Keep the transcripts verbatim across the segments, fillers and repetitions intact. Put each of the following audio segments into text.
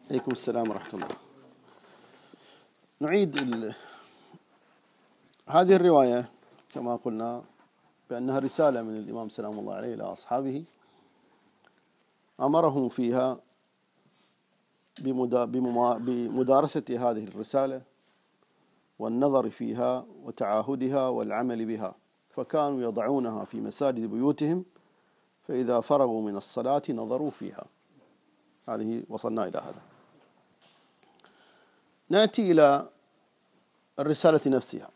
عليكم السلام ورحمة الله. نعيد ال... هذه الرواية كما قلنا بأنها رسالة من الإمام سلام الله عليه إلى أصحابه، أمرهم فيها بمدا... بمما... بمدارسة هذه الرسالة والنظر فيها وتعاهدها والعمل بها، فكانوا يضعونها في مساجد بيوتهم، فإذا فرغوا من الصلاة نظروا فيها. هذه وصلنا إلى هذا. نأتي إلى الرسالة نفسها.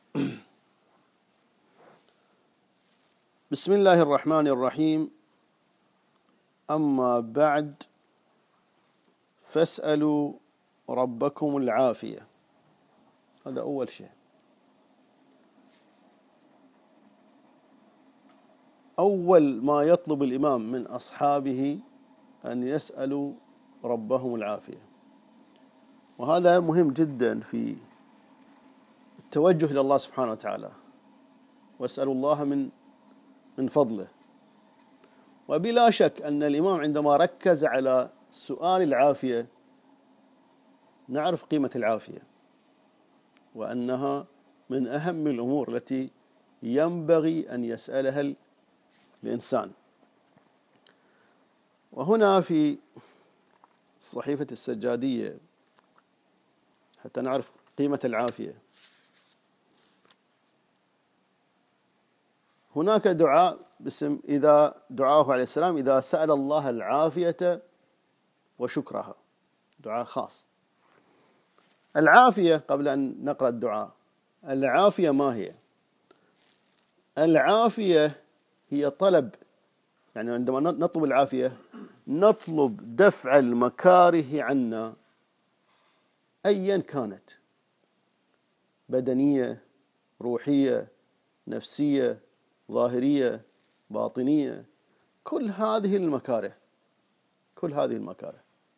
بسم الله الرحمن الرحيم. أما بعد فاسألوا ربكم العافية. هذا أول شيء. أول ما يطلب الإمام من أصحابه أن يسألوا ربهم العافية، وهذا مهم جدا في التوجه إلى الله سبحانه وتعالى، واسألوا الله من من فضله. وبلا شك أن الإمام عندما ركز على سؤال العافية نعرف قيمة العافية، وأنها من أهم الأمور التي ينبغي أن يسألها الإنسان. وهنا في صحيفة السجادية حتى نعرف قيمة العافية، هناك دعاء باسم إذا دعاه عليه السلام إذا سأل الله العافية وشكرها، دعاء خاص. العافية قبل أن نقرأ الدعاء، العافية ما هي؟ العافية هي طلب، يعني عندما نطلب العافية نطلب دفع المكاره عنا أيا كانت، بدنية، روحية، نفسية، ظاهرية، باطنية، كل هذه المكاره كل هذه المكاره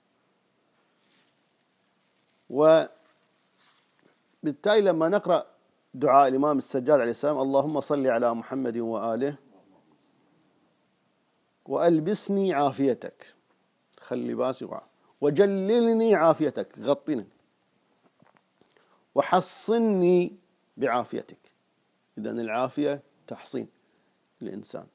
وبالتالي لما نقرأ دعاء الإمام السجاد عليه السلام: اللهم صل على محمد وآله وألبسني عافيتك، خلي لباسي وجللني عافيتك، غطني، وحصني بعافيتك. إذن العافية تحصين الإنسان.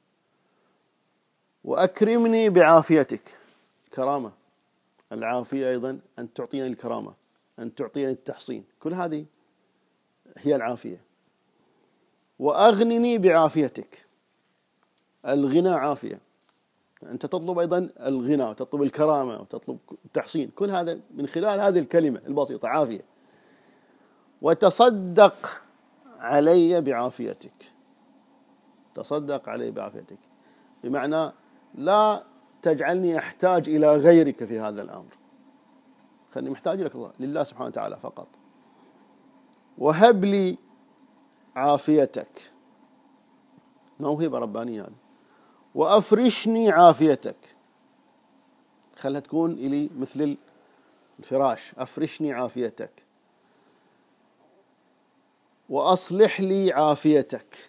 وأكرمني بعافيتك، كرامة. العافية أيضا أن تعطيني الكرامة، أن تعطيني التحصين، كل هذه هي العافية. وأغنني بعافيتك، الغنى عافية، أنت تطلب أيضا الغنى وتطلب الكرامة وتطلب التحصين، كل هذا من خلال هذه الكلمة البسيطة عافية. وتصدق علي بعافيتك، تصدق علي بعافيتك، بمعنى لا تجعلني أحتاج إلى غيرك في هذا الأمر، خلني محتاج لك الله لله سبحانه وتعالى فقط. وهب لي عافيتك، موهبة ربانية هذه. وأفرشني عافيتك، خلها تكون إلي مثل الفراش، أفرشني عافيتك. وأصلح لي عافيتك،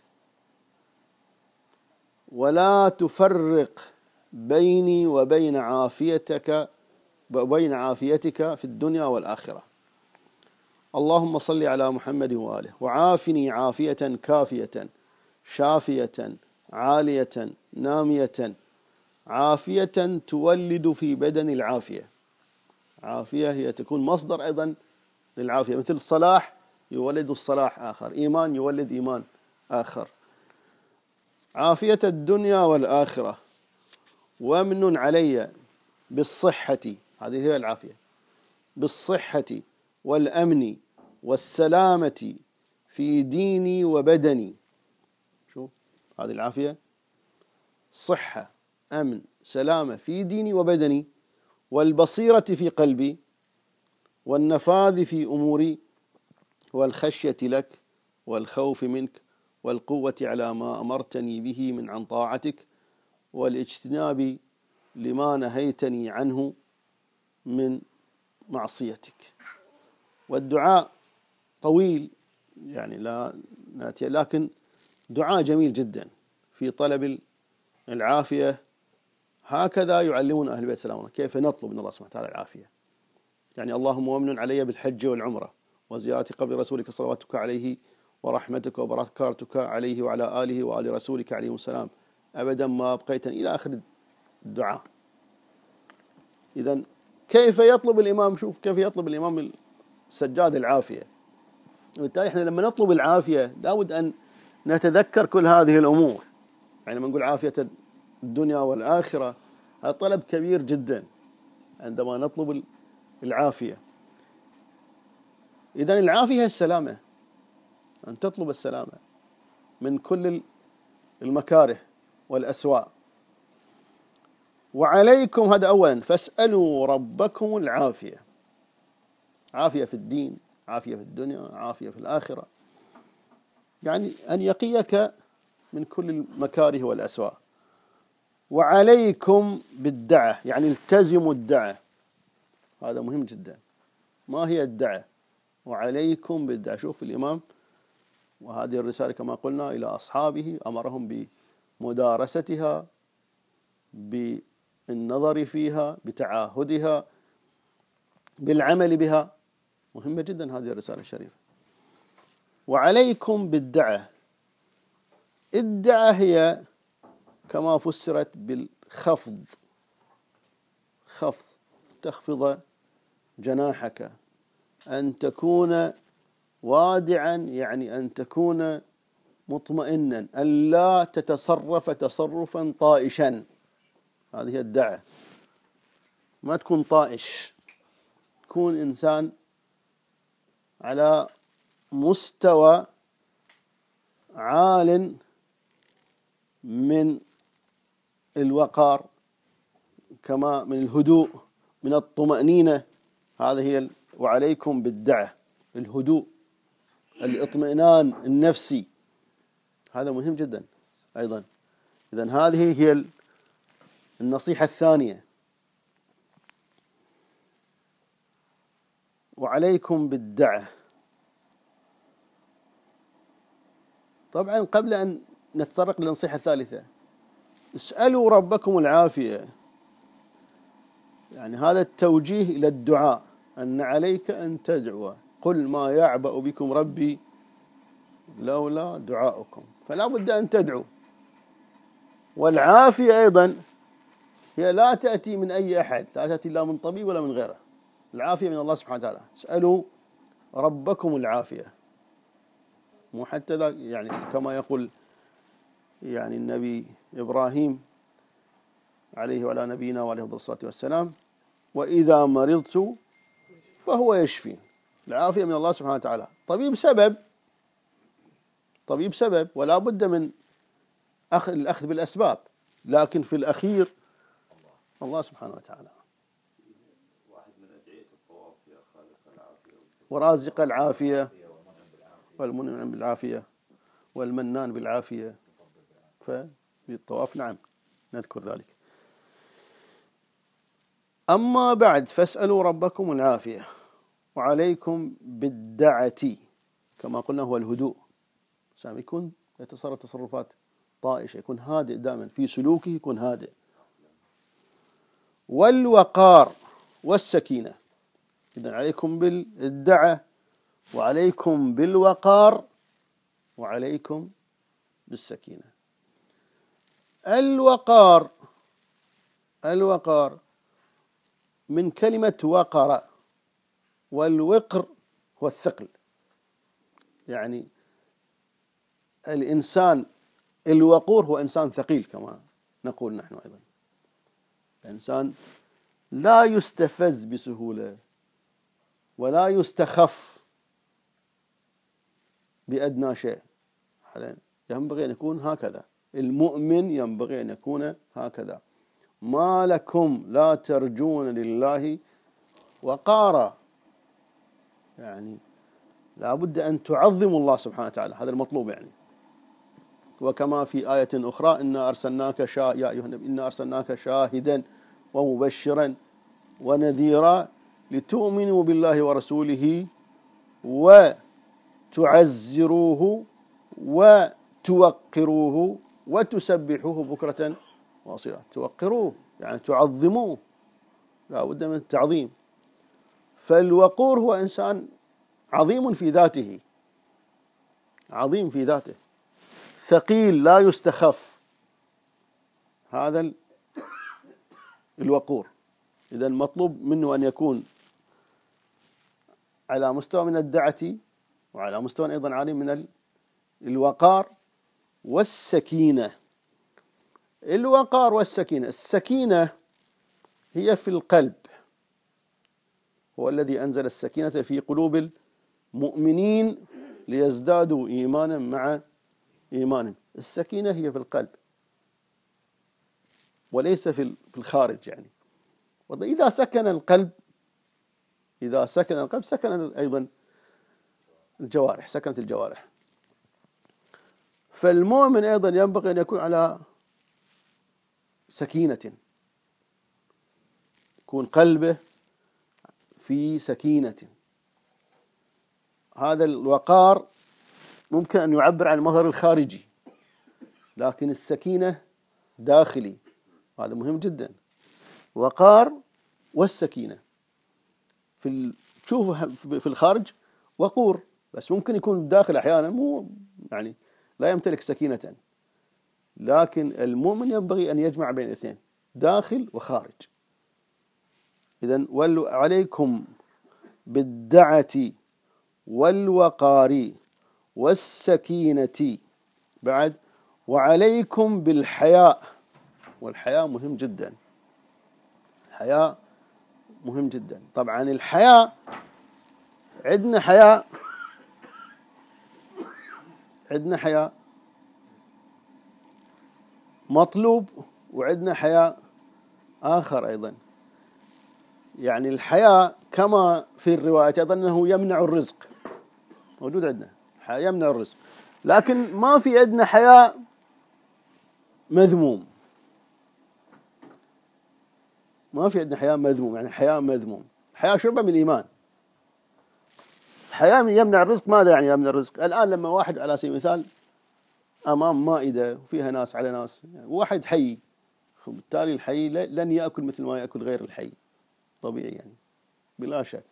ولا تفرق بيني وبين عافيتك وبين عافيتك في الدنيا والآخرة. اللهم صل على محمد وآله وعافني عافية كافية شافية عالية نامية، عافية تولد في بدن العافية. عافية هي تكون مصدر أيضا للعافية، مثل الصلاح يولد الصلاح آخر، إيمان يولد إيمان آخر. عافية الدنيا والآخرة. وامن علي بالصحة، هذه هي العافية، بالصحة والأمن والسلامة في ديني وبدني. شو هذه العافية؟ صحة، أمن، سلامة في ديني وبدني، والبصيرة في قلبي، والنفاذ في أموري، والخشية لك، والخوف منك، والقوة على ما أمرتني به من عن طاعتك، والاجتناب لما نهيتني عنه من معصيتك. والدعاء طويل يعني لا ناتي، لكن دعاء جميل جدا في طلب العافية. هكذا يعلمون أهل البيت سلام الله كيف نطلب من الله سبحانه وتعالى العافية. يعني اللهم ومن علي بالحج والعمرة وزيارة قبر رسولك صلواتك عليه ورحمتك وبركاتك عليه وعلى آله وآل رسولك عليه السلام أبدا ما أبقيتني إلى آخر الدعاء. إذن كيف يطلب الإمام؟ شوف كيف يطلب الإمام السجاد العافية. وبالتالي احنا لما نطلب العافية لابد أن نتذكر كل هذه الأمور. يعني لما نقول عافية الدنيا والآخرة هذا طلب كبير جدا عندما نطلب العافية. إذن العافية هي السلامة، أن تطلب السلامة من كل المكاره والأسواء. وعليكم هذا أولا، فاسألوا ربكم العافية، عافية في الدين، عافية في الدنيا، عافية في الآخرة، يعني أن يقيك من كل المكاره والأسواء. وعليكم بالدعة، يعني التزموا الدعة، هذا مهم جدا. ما هي الدعة؟ وعليكم بالدعة. شوف الإمام وهذه الرسالة كما قلنا إلى أصحابه أمرهم بمدارستها، بالنظر فيها، بتعاهدها، بالعمل بها. مهمة جدا هذه الرسالة الشريفة. وعليكم بالدعة. الدعة هي كما فسرت بالخفض، خفض، تخفض جناحك، أن تكون وادعا، يعني أن تكون مطمئنا، أن لا تتصرف تصرفا طائشا. هذه هي الدعة. ما تكون طائش، تكون إنسان على مستوى عال من الوقار، كما من الهدوء، من الطمأنينة. هذه هي. وعليكم بالدعة، الهدوء، الاطمئنان النفسي، هذا مهم جدا أيضا. إذن هذه هي النصيحة الثانية. وعليكم بالدعة. طبعا قبل أن نتطرق للنصيحة الثالثة، اسألوا ربكم العافية، يعني هذا التوجيه إلى الدعاء، أن عليك أن تدعو. قل ما يعبأ بكم ربي لولا دعاؤكم، فلا بد أن تدعو. والعافية أيضا هي لا تأتي من أي أحد، لا تأتي لا من طبيب ولا من غيره، العافية من الله سبحانه وتعالى. اسألوا ربكم العافية، مو حتى ذا، يعني كما يقول يعني النبي إبراهيم عليه وعلى نبينا وعليه الصلاة والسلام: وإذا مرضت فهو يشفين. العافية من الله سبحانه وتعالى. طبيب سبب، طبيب سبب، ولا بد من أخذ الأخذ بالأسباب، لكن في الأخير الله سبحانه وتعالى. واحد من أدعية الطواف: يا خالق العافية ورازق العافية والمنعم بالعافية والمنان بالعافية. ففي الطواف نعم نذكر ذلك. أما بعد، فاسألوا ربكم العافية. وعليكم بالدعة، كما قلنا هو الهدوء، سام يكون يتصرف تصرفات طائشة، يكون هادئ دائما في سلوكه، يكون هادئ. والوقار والسكينة. إذن عليكم بالدعة، وعليكم بالوقار، وعليكم بالسكينة. الوقار، الوقار من كلمة وقر، والوقر هو الثقل، يعني الإنسان الوقور هو إنسان ثقيل كما نقول نحن أيضا. الإنسان لا يستفز بسهولة ولا يستخف بأدنى شيء. ينبغي أن يكون هكذا. المؤمن ينبغي أن يكون هكذا. ما لكم لا ترجون لله وقارا، يعني لا بد أن تعظموا الله سبحانه وتعالى، هذا المطلوب يعني. وكما في آية أخرى: إنا أرسلناك شا... يا أيها النبي إنا أرسلناك شاهدا ومبشرا ونذيرا لتؤمنوا بالله ورسوله وتعزروه وتوقروه وتسبحوه بكرة واصيلا. توقروه يعني تعظموه، لا بد من التعظيم. فالوقور هو إنسان عظيم في ذاته، عظيم في ذاته، ثقيل لا يستخف، هذا الوقور. إذا مطلوب منه أن يكون على مستوى من الدعة، وعلى مستوى أيضا عالي من الوقار والسكينة. الوقار والسكينة، السكينة هي في القلب، هو الذي أنزل السكينة في قلوب المؤمنين ليزدادوا إيمانا مع إيمانهم. السكينة هي في القلب وليس في الخارج. يعني إذا سكن القلب إذا سكن القلب سكن أيضا الجوارح، سكنت الجوارح. فالمؤمن أيضا ينبغي أن يكون على سكينة، يكون قلبه في سكينة. هذا الوقار ممكن أن يعبر عن المظهر الخارجي، لكن السكينة داخلي، هذا مهم جدا. وقار والسكينة في تشوفه في الخارج وقور، بس ممكن يكون داخل أحيانا مو يعني لا يمتلك سكينة. لكن المؤمن ينبغي أن يجمع بين الاثنين، داخل وخارج. إذن ولوا عليكم بالدعة والوقار والسكينة، بعد وعليكم بالحياء. والحياء مهم جدا، الحياء مهم جدا. طبعا الحياء عندنا حياء عندنا حياء مطلوب، وعندنا حياء آخر أيضا. يعني الحياء كما في الرواية أيضا أنه يمنع الرزق، موجود عندنا حياء يمنع الرزق، لكن ما في عندنا حياء مذموم، ما في عندنا حياء مذموم. يعني حياء مذموم، حياء شعبة من الإيمان. حياء يمنع الرزق، ماذا يعني يمنع الرزق؟ الآن لما واحد على سبيل المثال أمام مائدة وفيها ناس على ناس، يعني واحد حي، بالتالي الحي لن يأكل مثل ما يأكل غير الحي، طبيعي يعني بلا شك.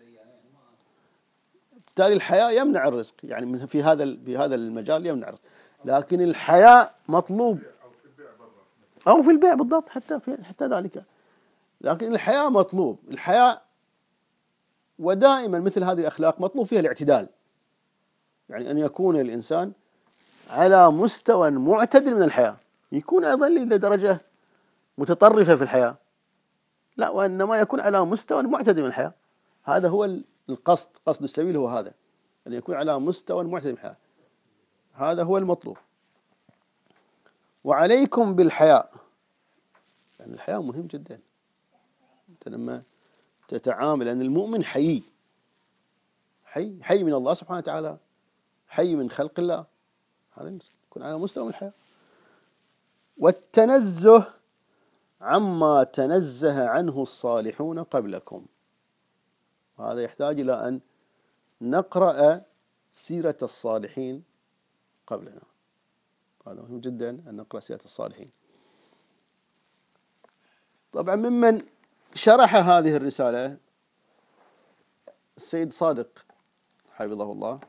بالتالي الحياء يمنع الرزق، يعني في هذا في هذا المجال يمنع الرزق. لكن الحياء مطلوب، أو في البيع بالضبط، حتى في حتى ذلك. لكن الحياء مطلوب، الحياء ودائما مثل هذه الأخلاق مطلوب فيها الاعتدال، يعني أن يكون الإنسان على مستوى معتدل من الحياة، يكون أيضا لدرجة متطرفة في الحياة، لا، وإنما يكون على مستوى معتدل من الحياة. هذا هو القصد، قصد السبيل هو هذا، أن يكون على مستوى معتدل من الحياة، هذا هو المطلوب. وعليكم بالحياء، يعني الحياء مهم جدا. أنت لما تتعامل، لأن المؤمن حي حي حي من الله سبحانه وتعالى، حي من خلق الله، هذا يكون على مستوى من الحياة. والتنزه عما تنزه عنه الصالحون قبلكم، هذا يحتاج إلى أن نقرأ سيرة الصالحين قبلنا، هذا مهم جدا أن نقرأ سيرة الصالحين. طبعا ممن شرح هذه الرسالة السيد صادق حفظه الله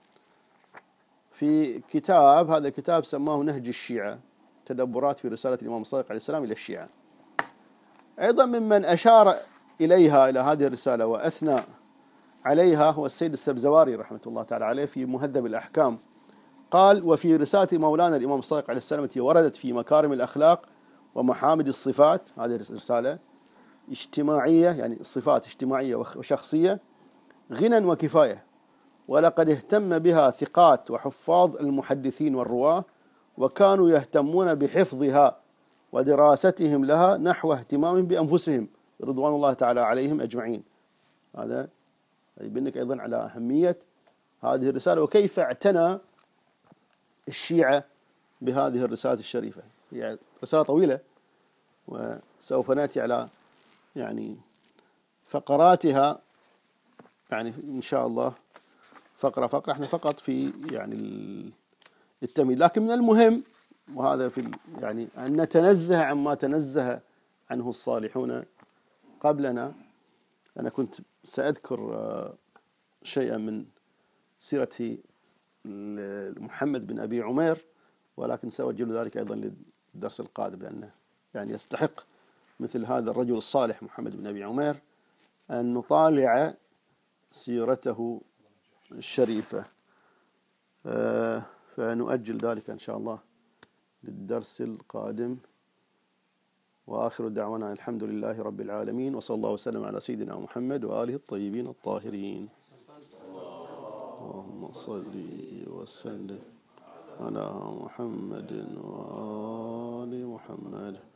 في كتاب، هذا الكتاب سماه نهج الشيعة، تدبرات في رسالة الإمام الصادق عليه السلام إلى الشيعة. أيضا ممن أشار إليها إلى هذه الرسالة وأثنى عليها هو السيد السبزواري رحمة الله تعالى عليه في مهذب الأحكام. قال: وفي رسالة مولانا الإمام الصادق عليه السلام التي وردت في مكارم الأخلاق ومحامد الصفات، هذه الرسالة اجتماعية، يعني الصفات اجتماعية وشخصية، غنى وكفاية، ولقد اهتم بها ثقات وحفاظ المحدثين والرواة، وكانوا يهتمون بحفظها ودراستهم لها نحو اهتمام بأنفسهم رضوان الله تعالى عليهم أجمعين. هذا يبنك أيضا على أهمية هذه الرسالة، وكيف اعتنى الشيعة بهذه الرسالة الشريفة. هي رسالة طويلة، وسوف نأتي على يعني فقراتها، يعني إن شاء الله فقرة فقرة، احنا فقط في يعني التمهيد. لكن من المهم، وهذا في يعني أن نتنزه عما تنزه عنه الصالحون قبلنا، أنا كنت سأذكر شيئا من سيرة محمد بن أبي عمير، ولكن سأؤجل ذلك أيضا للدرس القادم، لأنه يعني يستحق مثل هذا الرجل الصالح محمد بن أبي عمير أن نطالع سيرته الشريفة، فنؤجل ذلك إن شاء الله للدرس القادم. وآخر دعوانا الحمد لله رب العالمين، وصلى الله وسلم على سيدنا محمد وآله الطيبين الطاهرين. اللهم صل وسلم على محمد وآل محمد.